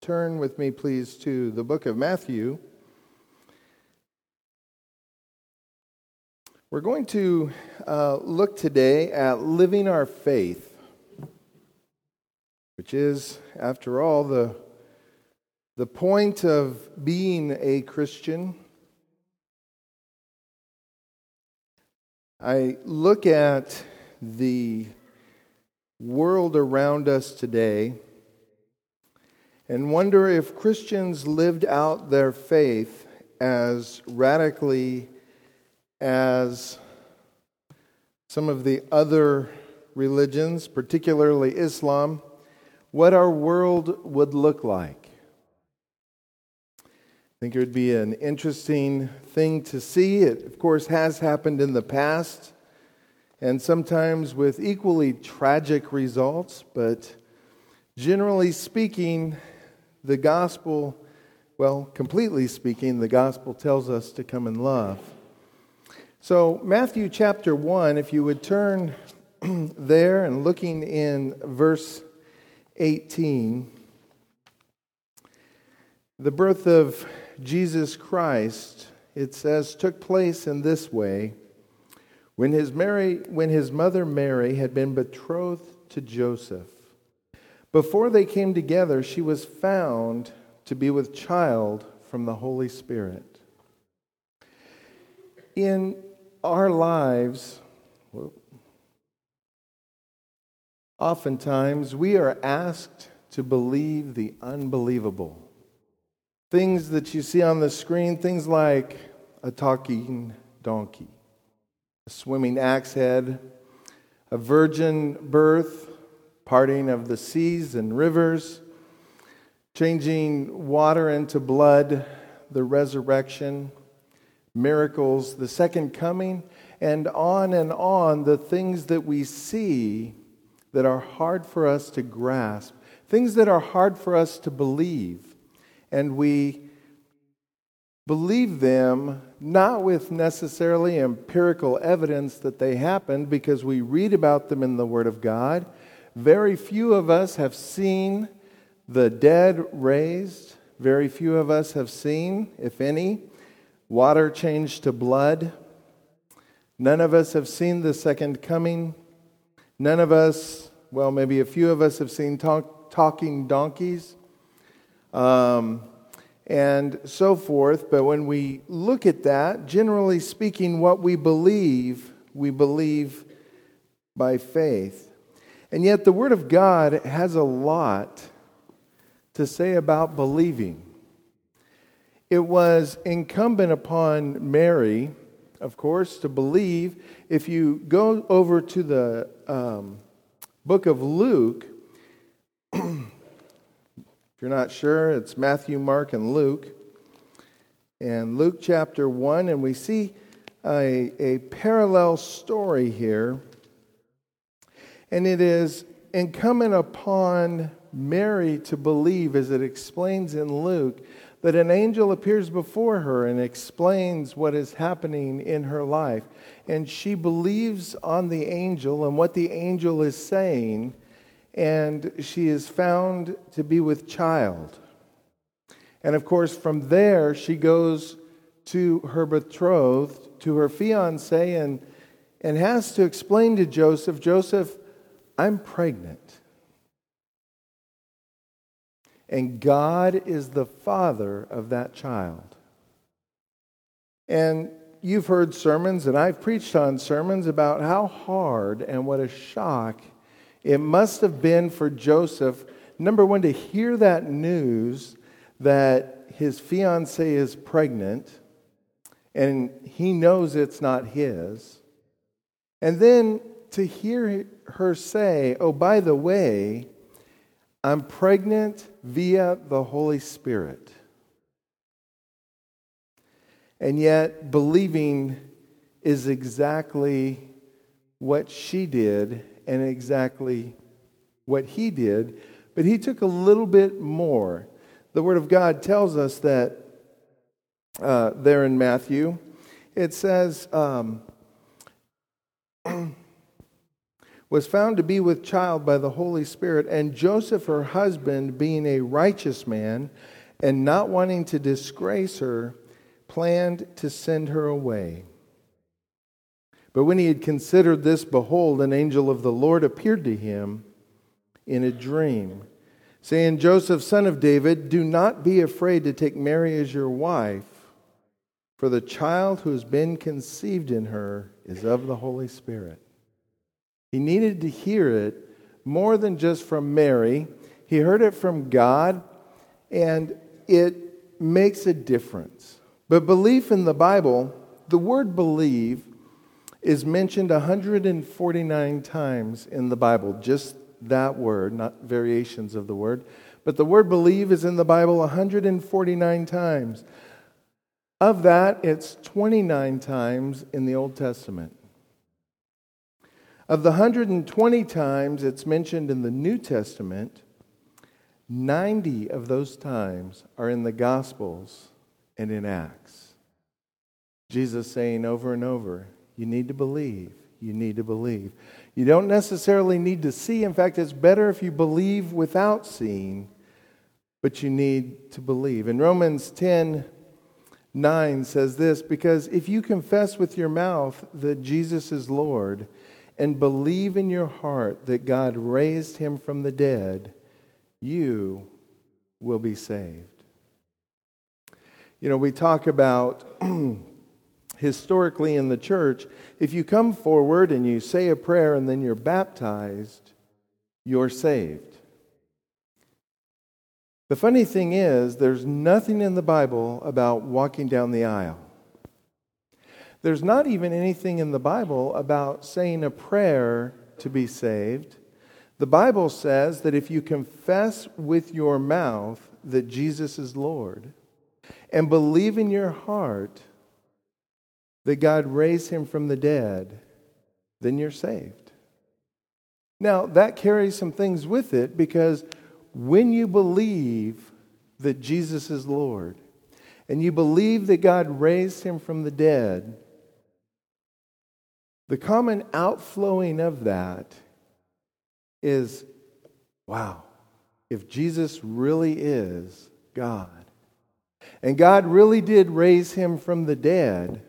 Turn with me, please, to the book of Matthew. We're going to look today at living our faith, which is, after all, the point of being a Christian. I look at the world around us today and wonder if Christians lived out their faith as radically as some of the other religions, particularly Islam, what our world would look like. I think it would be an interesting thing to see. It, of course, has happened in the past, and sometimes with equally tragic results, but generally speaking, the gospel, completely speaking, the gospel tells us to come in love. So Matthew chapter 1, if you would turn there and looking in verse 18, the birth of Jesus Christ, it says, took place in this way. When his mother Mary had been betrothed to Joseph, before they came together, she was found to be with child from the Holy Spirit. In our lives, oftentimes we are asked to believe the unbelievable. Things that you see on the screen, things like a talking donkey, a swimming axe head, a virgin birth, parting of the seas and rivers, changing water into blood, the resurrection, miracles, the second coming, and on, the things that we see that are hard for us to grasp, things that are hard for us to believe. And we believe them not with necessarily empirical evidence that they happened, because we read about them in the Word of God. Very few of us have seen the dead raised. Very few of us have seen, if any, water changed to blood. None of us have seen the second coming. None of us, maybe a few of us have seen talking donkeys, and so forth. But when we look at that, generally speaking, what we believe by faith. And yet the Word of God has a lot to say about believing. It was incumbent upon Mary, of course, to believe. If you go over to the book of Luke, if you're not sure, it's Matthew, Mark, and Luke. And Luke chapter 1, and we see a parallel story here. And it is incumbent upon Mary to believe, as it explains in Luke, that an angel appears before her and explains what is happening in her life. And she believes on the angel and what the angel is saying, and she is found to be with child. And of course, from there, she goes to her betrothed, to her fiancé, and has to explain to Joseph, I'm pregnant. And God is the father of that child. And you've heard sermons, and I've preached on sermons about how hard and what a shock it must have been for Joseph, number one, to hear that news that his fiancée is pregnant, and he knows it's not his. And then to hear her say, oh, by the way, I'm pregnant via the Holy Spirit. And yet, believing is exactly what she did and exactly what he did. But he took a little bit more. The Word of God tells us that there in Matthew, it says, was found to be with child by the Holy Spirit, and Joseph, her husband, being a righteous man and not wanting to disgrace her, planned to send her away. But when he had considered this, behold, an angel of the Lord appeared to him in a dream, saying, Joseph, son of David, do not be afraid to take Mary as your wife, for the child who has been conceived in her is of the Holy Spirit. He needed to hear it more than just from Mary. He heard it from God, and it makes a difference. But belief in the Bible, the word believe, is mentioned 149 times in the Bible. Just that word, not variations of the word. But the word believe is in the Bible 149 times. Of that, it's 29 times in the Old Testament. Of the 120 times it's mentioned in the New Testament, 90 of those times are in the Gospels and in Acts. Jesus saying over and over, you need to believe. You need to believe. You don't necessarily need to see. In fact, it's better if you believe without seeing, but you need to believe. And Romans 10:9 says this, because if you confess with your mouth that Jesus is Lord and believe in your heart that God raised him from the dead, you will be saved. You know, we talk about historically in the church, if you come forward and you say a prayer and then you're baptized, you're saved. The funny thing is, there's nothing in the Bible about walking down the aisle. There's not even anything in the Bible about saying a prayer to be saved. The Bible says that if you confess with your mouth that Jesus is Lord and believe in your heart that God raised him from the dead, then you're saved. Now, that carries some things with it, because when you believe that Jesus is Lord and you believe that God raised him from the dead, the common outflowing of that is, wow, if Jesus really is God, and God really did raise him from the dead,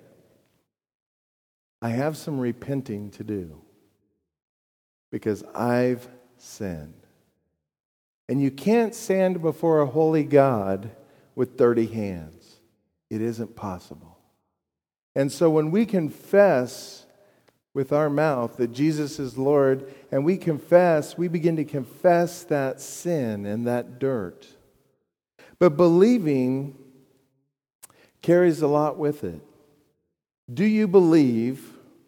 I have some repenting to do because I've sinned. And you can't stand before a holy God with dirty hands. It isn't possible. And so when we confess with our mouth that Jesus is Lord, and we begin to confess that sin and that dirt. But believing carries a lot with it. Do you believe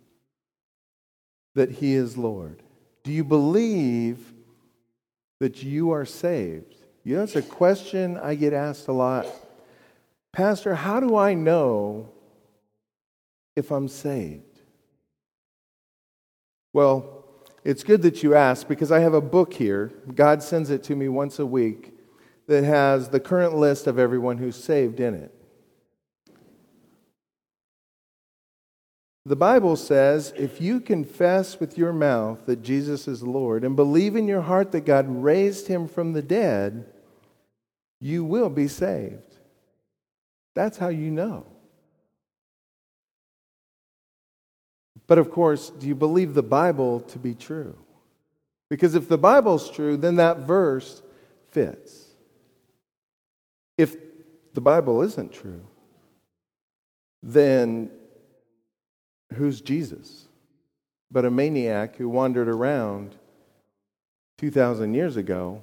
that he is Lord? Do you believe that you are saved? You know, it's a question I get asked a lot. Pastor, how do I know if I'm saved? Well, it's good that you ask, because I have a book here. God sends it to me once a week that has the current list of everyone who's saved in it. The Bible says, if you confess with your mouth that Jesus is Lord and believe in your heart that God raised him from the dead, you will be saved. That's how you know. But of course, do you believe the Bible to be true? Because if the Bible's true, then that verse fits. If the Bible isn't true, then who's Jesus? But a maniac who wandered around 2,000 years ago.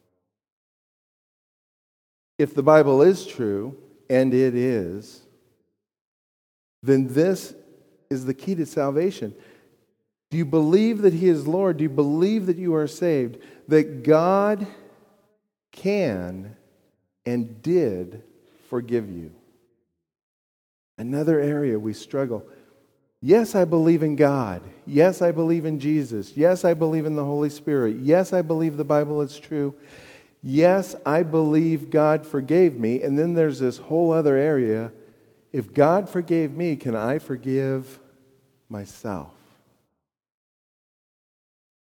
If the Bible is true, and it is, then this is the key to salvation. Do you believe that he is Lord? Do you believe that you are saved? That God can and did forgive you? Another area we struggle. Yes, I believe in God. Yes, I believe in Jesus. Yes, I believe in the Holy Spirit. Yes, I believe the Bible is true. Yes, I believe God forgave me. And then there's this whole other area. If God forgave me, can I forgive myself?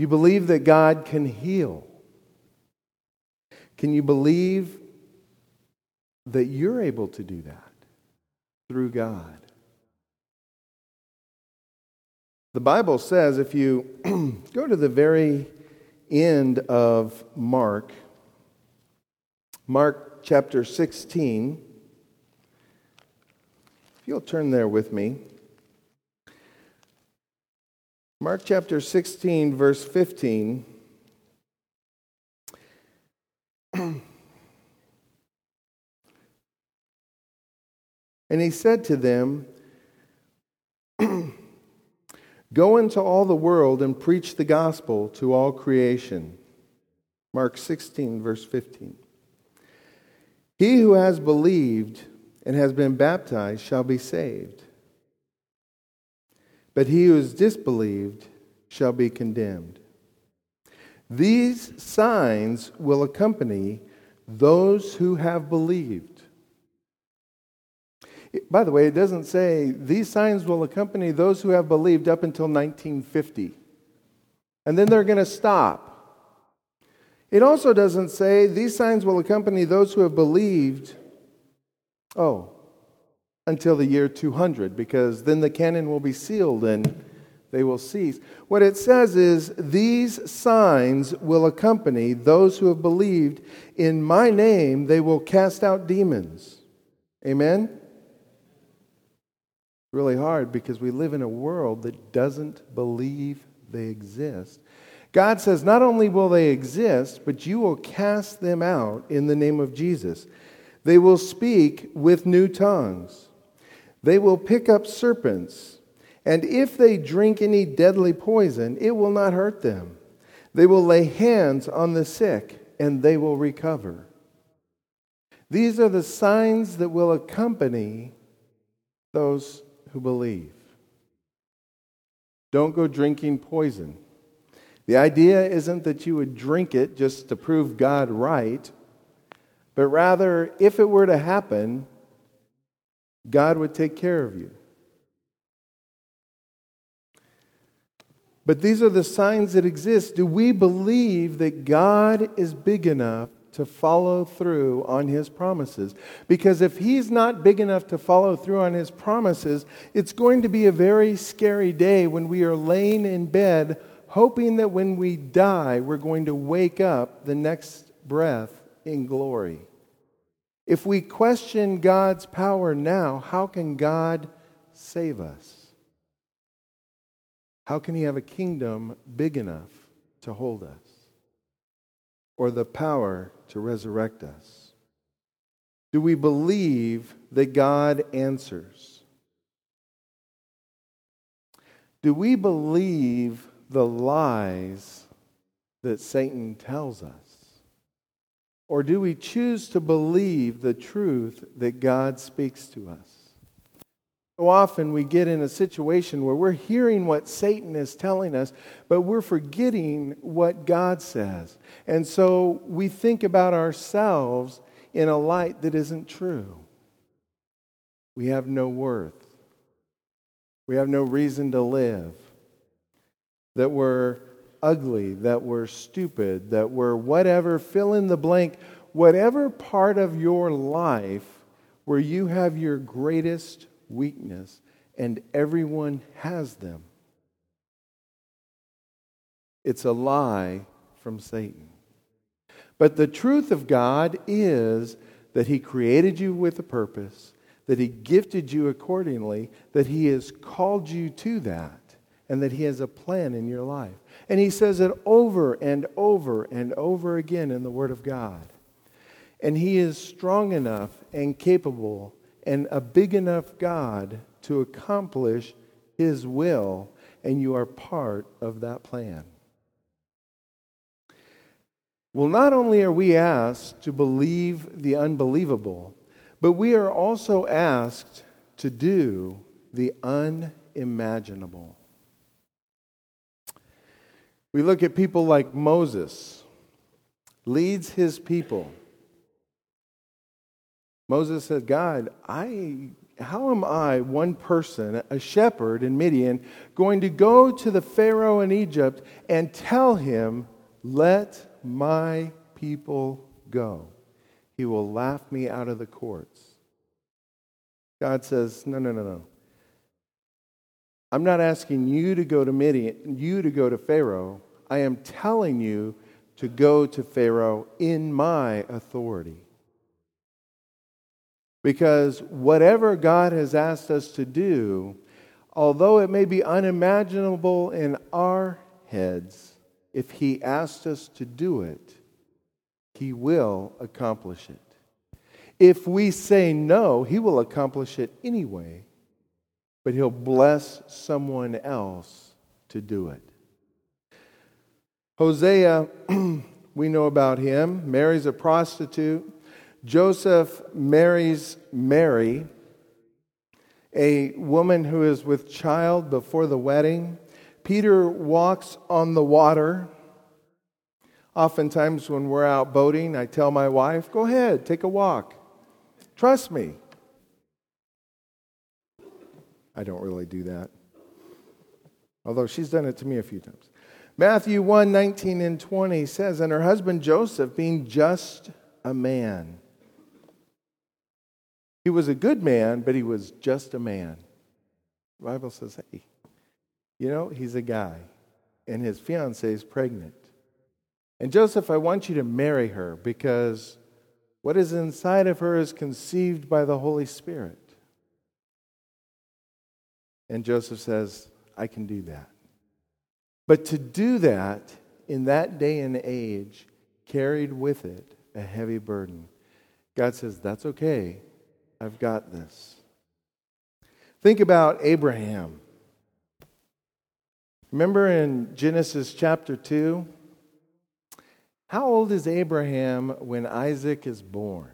Do you believe that God can heal? Can you believe that you're able to do that through God? The Bible says, if you go to the very end of Mark chapter 16, if you'll turn there with me. Mark chapter 16, verse 15. And he said to them, "Go into all the world and preach the gospel to all creation." Mark 16, verse 15. "He who has believed and has been baptized shall be saved, but he who has disbelieved shall be condemned. These signs will accompany those who have believed." By the way, it doesn't say these signs will accompany those who have believed up until 1950. And then they're going to stop. It also doesn't say these signs will accompany those who have believed, until the year 200, because then the canon will be sealed and they will cease. What it says is, these signs will accompany those who have believed. In my name, they will cast out demons. Amen? Really hard because we live in a world that doesn't believe they exist. God says not only will they exist, but you will cast them out in the name of Jesus. They will speak with new tongues. They will pick up serpents. And if they drink any deadly poison, it will not hurt them. They will lay hands on the sick, and they will recover. These are the signs that will accompany those who believe. Don't go drinking poison. The idea isn't that you would drink it just to prove God right, but rather, if it were to happen, God would take care of you. But these are the signs that exist. Do we believe that God is big enough to follow through on His promises? Because if He's not big enough to follow through on His promises, it's going to be a very scary day when we are laying in bed hoping that when we die, we're going to wake up the next breath in glory. If we question God's power now, how can God save us? How can He have a kingdom big enough to hold us? Or the power to resurrect us? Do we believe that God answers? Do we believe the lies that Satan tells us? Or do we choose to believe the truth that God speaks to us? So often we get in a situation where we're hearing what Satan is telling us, but we're forgetting what God says. And so we think about ourselves in a light that isn't true. We have no worth. We have no reason to live. That we're ugly, that we're stupid, that we're whatever, fill in the blank, whatever part of your life where you have your greatest weakness, and everyone has them. It's a lie from Satan. But the truth of God is that He created you with a purpose, that He gifted you accordingly, that He has called you to that, and that He has a plan in your life. And He says it over and over and over again in the Word of God. And He is strong enough and capable and a big enough God to accomplish His will, and you are part of that plan. Well, not only are we asked to believe the unbelievable, but we are also asked to do the unimaginable. We look at people like Moses, leads his people. Moses said, God, I how am I, one person, a shepherd in Midian, going to go to the Pharaoh in Egypt and tell him, let my people go? He will laugh me out of the courts. God says, no. I'm not asking you to go to Midian, you to go to Pharaoh. I am telling you to go to Pharaoh in my authority. Because whatever God has asked us to do, although it may be unimaginable in our heads, if He asked us to do it, He will accomplish it. If we say no, He will accomplish it anyway, but He'll bless someone else to do it. Hosea, we know about him, marries a prostitute. Joseph marries Mary, a woman who is with child before the wedding. Peter walks on the water. Oftentimes when we're out boating, I tell my wife, go ahead, take a walk. Trust me. I don't really do that, although she's done it to me a few times. Matthew 1:19 and 20 says, and her husband Joseph, being just a man. He was a good man, but he was just a man. The Bible says, hey, he's a guy, and his fiancée is pregnant. And Joseph, I want you to marry her because what is inside of her is conceived by the Holy Spirit. And Joseph says, I can do that. But to do that in that day and age carried with it a heavy burden. God says, that's okay. I've got this. Think about Abraham. Remember in Genesis chapter 2? How old is Abraham when Isaac is born?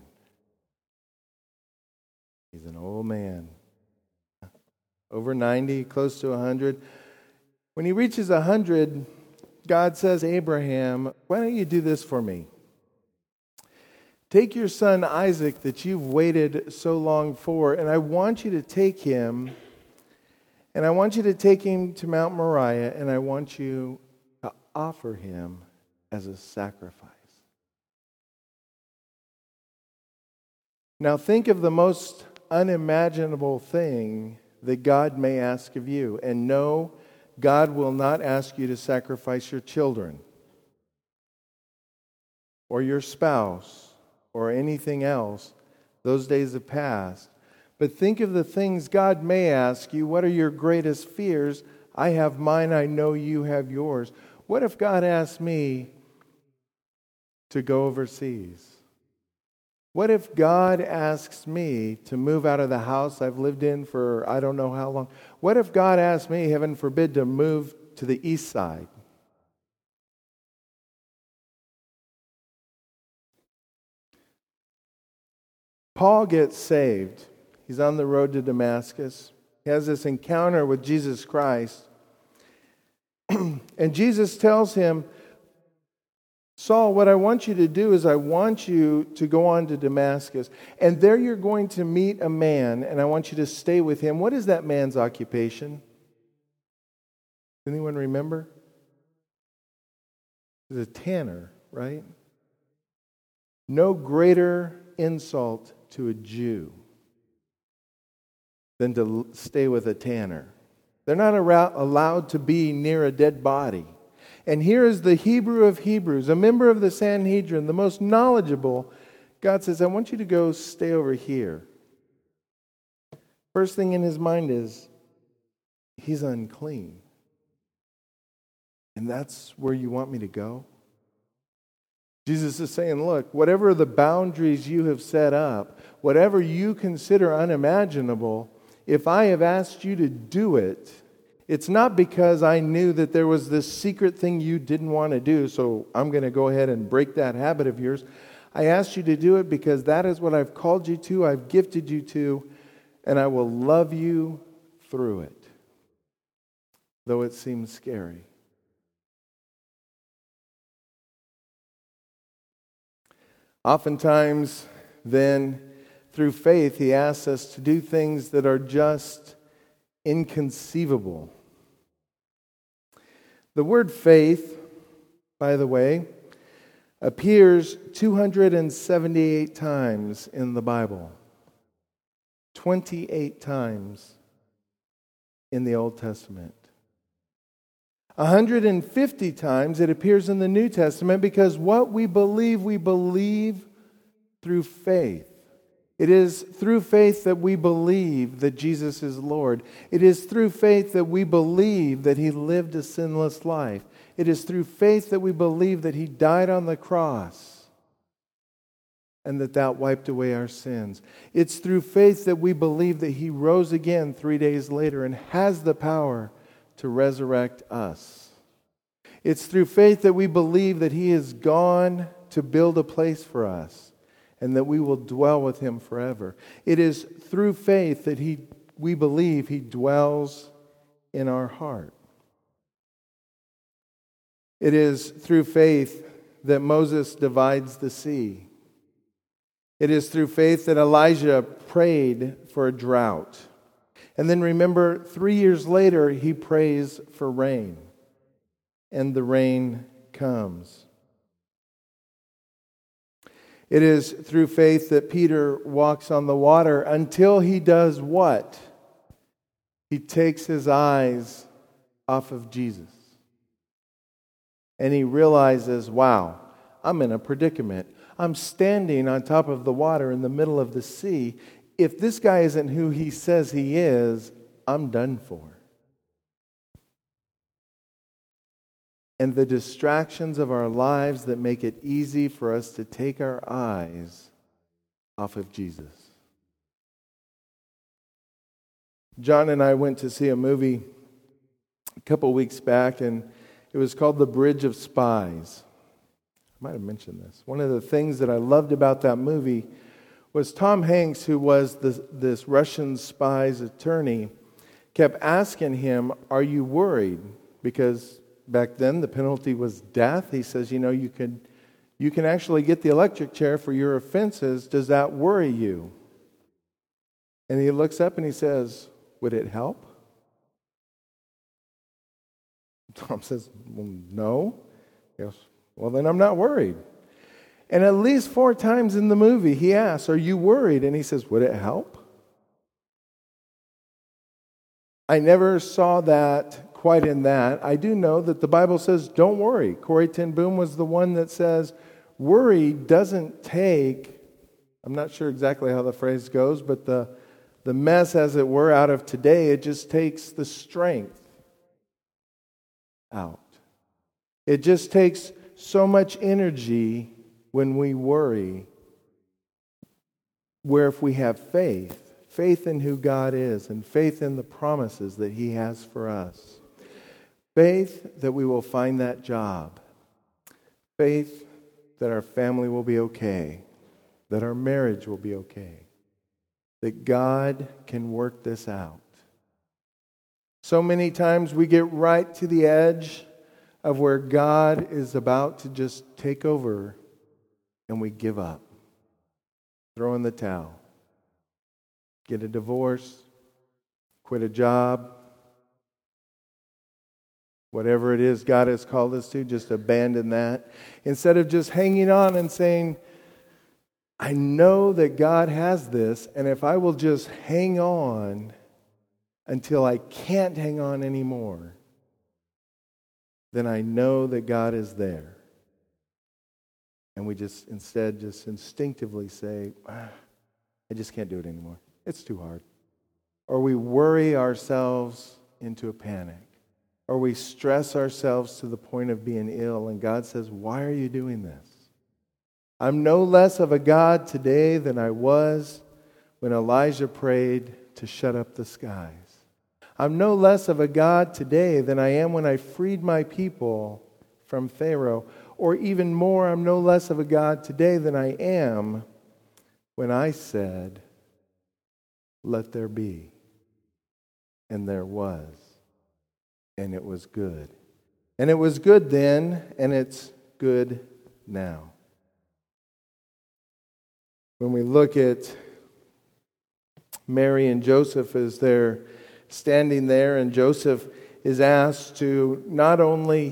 He's an old man. Over 90, close to 100. When he reaches 100, God says, Abraham, why don't you do this for me? Take your son Isaac that you've waited so long for, and I want you to take him, and I want you to take him to Mount Moriah, and I want you to offer him as a sacrifice. Now think of the most unimaginable thing that God may ask of you. And no, God will not ask you to sacrifice your children or your spouse or anything else. Those days have passed. But think of the things God may ask you. What are your greatest fears? I have mine. I know you have yours. What if God asked me to go overseas? What if God asks me to move out of the house I've lived in for I don't know how long? What if God asked me, heaven forbid, to move to the east side? Paul gets saved. He's on the road to Damascus. He has this encounter with Jesus Christ. And Jesus tells him, Saul, what I want you to do is I want you to go on to Damascus, and there you're going to meet a man, and I want you to stay with him. What is that man's occupation? Anyone remember? He's a tanner, right? No greater insult to a Jew than to stay with a tanner. They're not allowed to be near a dead body. And here is the Hebrew of Hebrews, a member of the Sanhedrin, the most knowledgeable. God says, I want you to go stay over here. First thing in his mind is, he's unclean. And that's where you want me to go? Jesus is saying, look, whatever the boundaries you have set up, whatever you consider unimaginable, if I have asked you to do it, it's not because I knew that there was this secret thing you didn't want to do, so I'm going to go ahead and break that habit of yours. I asked you to do it because that is what I've called you to, I've gifted you to, and I will love you through it, though it seems scary. Oftentimes, then, through faith, He asks us to do things that are just inconceivable. The word faith, by the way, appears 278 times in the Bible. 28 times in the Old Testament. 150 times it appears in the New Testament, because what we believe through faith. It is through faith that we believe that Jesus is Lord. It is through faith that we believe that He lived a sinless life. It is through faith that we believe that He died on the cross and that wiped away our sins. It's through faith that we believe that He rose again 3 days later and has the power to resurrect us. It's through faith that we believe that He is gone to build a place for us and that we will dwell with Him forever. It is through faith that we believe He dwells in our heart. It is through faith that Moses divides the sea. It is through faith that Elijah prayed for a drought. And then remember, 3 years later, he prays for rain. And the rain comes. It is through faith that Peter walks on the water until he does what? He takes his eyes off of Jesus. And he realizes, wow, I'm in a predicament. I'm standing on top of the water in the middle of the sea. If this guy isn't who he says he is, I'm done for. And the distractions of our lives that make it easy for us to take our eyes off of Jesus. John and I went to see a movie a couple weeks back, and it was called The Bridge of Spies. I might have mentioned this. One of the things that I loved about that movie was Tom Hanks, who was this Russian spy's attorney, kept asking him, are you worried? Because back then the penalty was death. He says, you can actually get the electric chair for your offenses. Does that worry you? And he looks up and he says, would it help? Tom says, well, no. He goes, well, then I'm not worried. And at least 4 times in the movie, he asks, are you worried? And he says, would it help? I never saw that quite in that. I do know that the Bible says, don't worry. Corrie ten Boom was the one that says, worry doesn't take, I'm not sure exactly how the phrase goes, but the mess, as it were, out of today, it just takes the strength out. It just takes so much energy when we worry, where if we have faith in who God is and faith in the promises that He has for us, faith that we will find that job, faith that our family will be okay, that our marriage will be okay, that God can work this out. So many times we get right to the edge of where God is about to just take over and we give up, throw in the towel, get a divorce, quit a job, whatever it is God has called us to, just abandon that. Instead of just hanging on and saying, I know that God has this, and if I will just hang on until I can't hang on anymore, then I know that God is there. And we just instead just instinctively say, I just can't do it anymore. It's too hard. Or we worry ourselves into a panic. Or we stress ourselves to the point of being ill. And God says, why are you doing this? I'm no less of a God today than I was when Elijah prayed to shut up the skies. I'm no less of a God today than I am when I freed my people from Pharaoh. Or even more, I'm no less of a God today than I am when I said, let there be. And there was. And it was good. And it was good then, and it's good now. When we look at Mary and Joseph, as they're standing there, and Joseph is asked to not only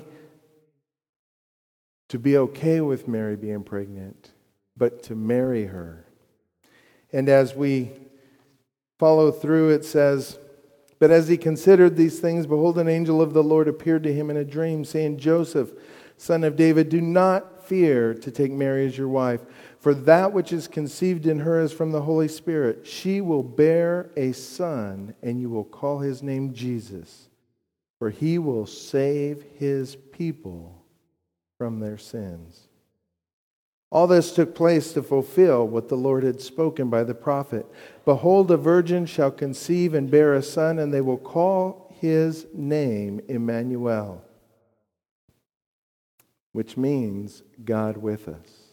to be okay with Mary being pregnant, but to marry her. And as we follow through, it says, "But as he considered these things, behold, an angel of the Lord appeared to him in a dream, saying, Joseph, son of David, do not fear to take Mary as your wife, for that which is conceived in her is from the Holy Spirit. She will bear a son, and you will call his name Jesus, for he will save his people from their sins." All this took place to fulfill what the Lord had spoken by the prophet. "Behold, a virgin shall conceive and bear a son, and they will call his name Emmanuel," which means God with us.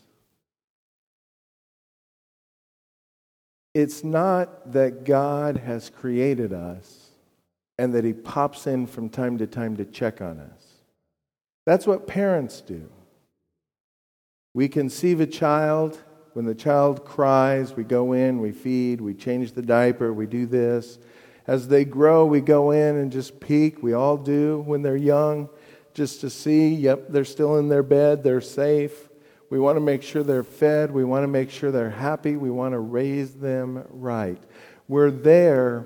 It's not that God has created us and that he pops in from time to time to check on us. That's what parents do. We conceive a child. When the child cries, we go in, we feed, we change the diaper, we do this. As they grow, we go in and just peek. We all do when they're young, just to see, yep, they're still in their bed, they're safe. We want to make sure they're fed. We want to make sure they're happy. We want to raise them right. We're there.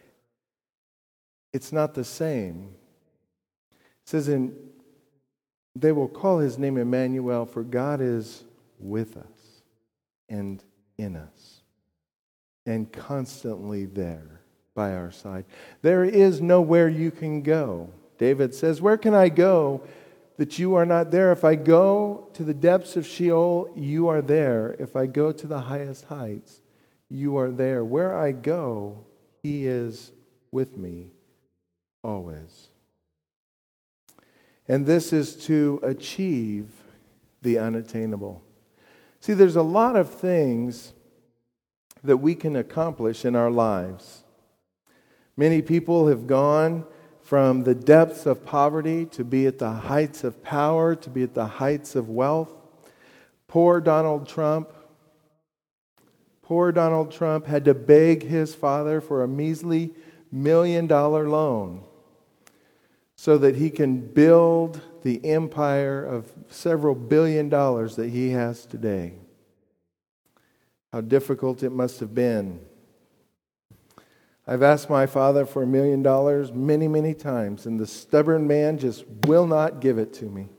It's not the same. It says they will call his name Emmanuel, for God is with us and in us and constantly there by our side. There is nowhere you can go. David says, "Where can I go that you are not there? If I go to the depths of Sheol, you are there. If I go to the highest heights, you are there. Where I go, he is with me always." And this is to achieve the unattainable. See, there's a lot of things that we can accomplish in our lives. Many people have gone from the depths of poverty to be at the heights of power, to be at the heights of wealth. Poor Donald Trump had to beg his father for a measly $1 million loan so that he can build the empire of several billion dollars that he has today. How difficult it must have been. I've asked my father for $1 million many, many times, and the stubborn man just will not give it to me.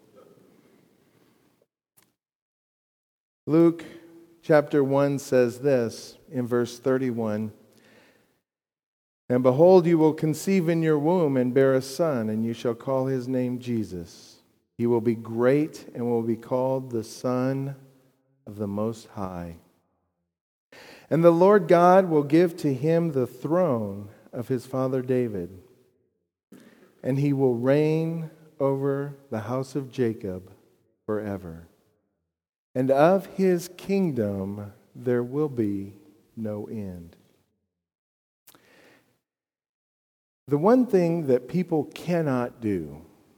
Luke chapter 1 says this in verse 31, "And behold, you will conceive in your womb and bear a son, and you shall call his name Jesus. He will be great and will be called the Son of the Most High. And the Lord God will give to him the throne of his father David, and he will reign over the house of Jacob forever. And of his kingdom there will be no end." The one thing that people cannot do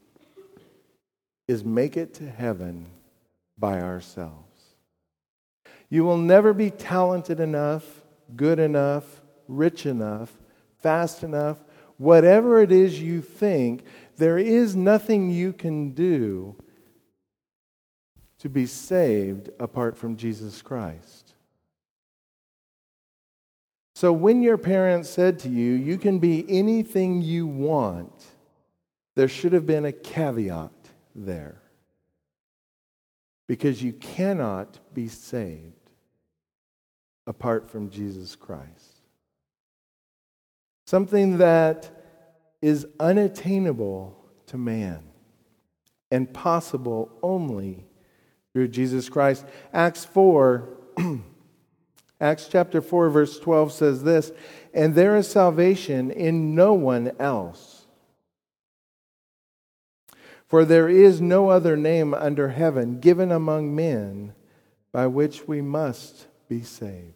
is make it to heaven by ourselves. You will never be talented enough, good enough, rich enough, fast enough, whatever it is you think, there is nothing you can do to be saved apart from Jesus Christ. So when your parents said to you, "You can be anything you want," there should have been a caveat there. Because you cannot be saved apart from Jesus Christ. Something that is unattainable to man and possible only through Jesus Christ. Acts chapter 4, verse 12 says this, "And there is salvation in no one else. For there is no other name under heaven given among men by which we must be saved."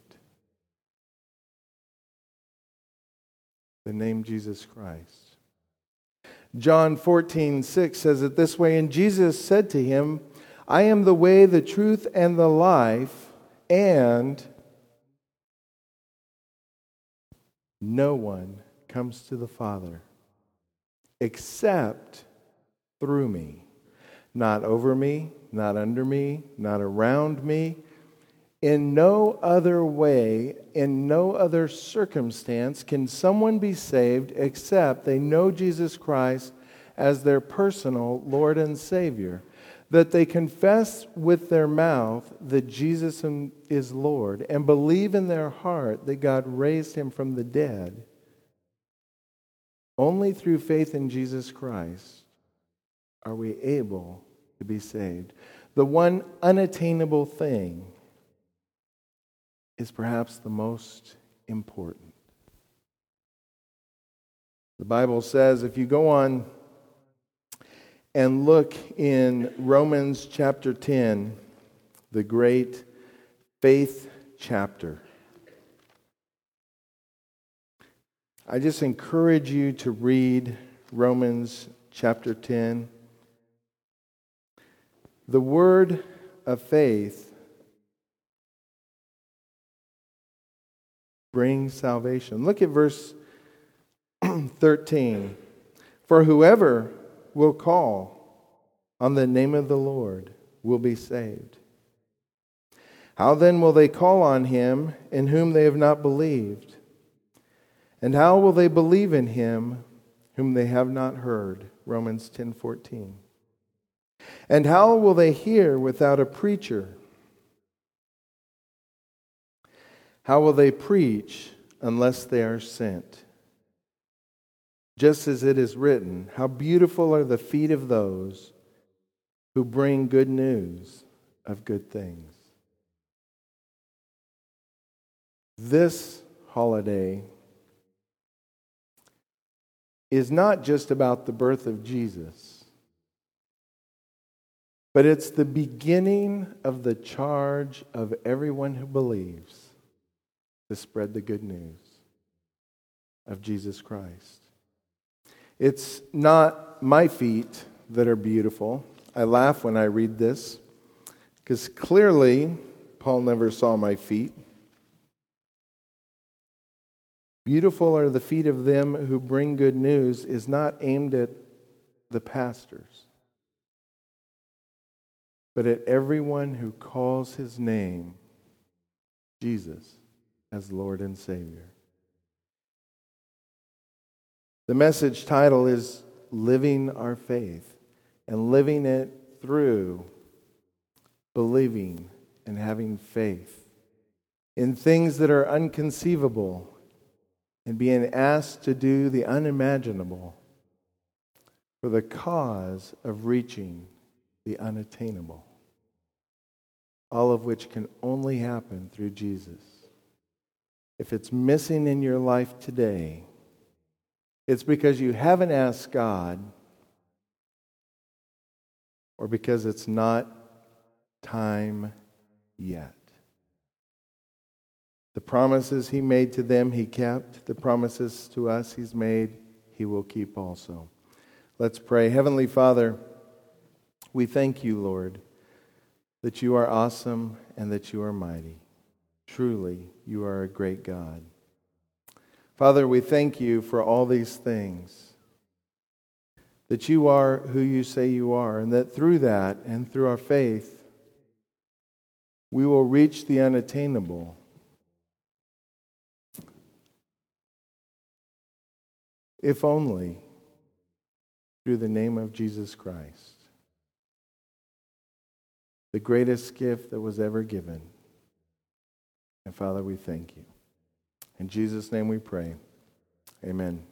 The name Jesus Christ. John 14:6 says it this way, "And Jesus said to him, I am the way, the truth, and the life, and no one comes to the Father except through me. Not over me, not under me, not around me. In no other way, in no other circumstance can someone be saved except they know Jesus Christ as their personal Lord and Savior, that they confess with their mouth that Jesus is Lord and believe in their heart that God raised him from the dead. Only through faith in Jesus Christ are we able to be saved. The one unattainable thing is perhaps the most important. The Bible says, if you go on and look in Romans chapter 10, the great faith chapter, I just encourage you to read Romans chapter 10. The word of faith brings salvation. Look at verse 13. For whoever will call on the name of the Lord will be saved. How then will they call on him in whom they have not believed? And how will they believe in him whom they have not heard? Romans 10:14. And how will they hear without a preacher? How will they preach unless they are sent? Just as it is written, how beautiful are the feet of those who bring good news of good things. This holiday is not just about the birth of Jesus, but it's the beginning of the charge of everyone who believes to spread the good news of Jesus Christ. It's not my feet that are beautiful. I laugh when I read this because clearly Paul never saw my feet. Beautiful are the feet of them who bring good news is not aimed at the pastors, but at everyone who calls his name, Jesus, as Lord and Savior. The message title is Living Our Faith, and living it through believing and having faith in things that are unconceivable and being asked to do the unimaginable for the cause of reaching the unattainable. All of which can only happen through Jesus. If it's missing in your life today, it's because you haven't asked God or because it's not time yet. The promises he made to them, he kept. The promises to us he's made, he will keep also. Let's pray. Heavenly Father, we thank you, Lord, that you are awesome and that you are mighty. Truly, you are a great God. Father, we thank you for all these things, that you are who you say you are, and that through that and through our faith, we will reach the unattainable. If only through the name of Jesus Christ, the greatest gift that was ever given. And Father, we thank you. In Jesus' name we pray. Amen.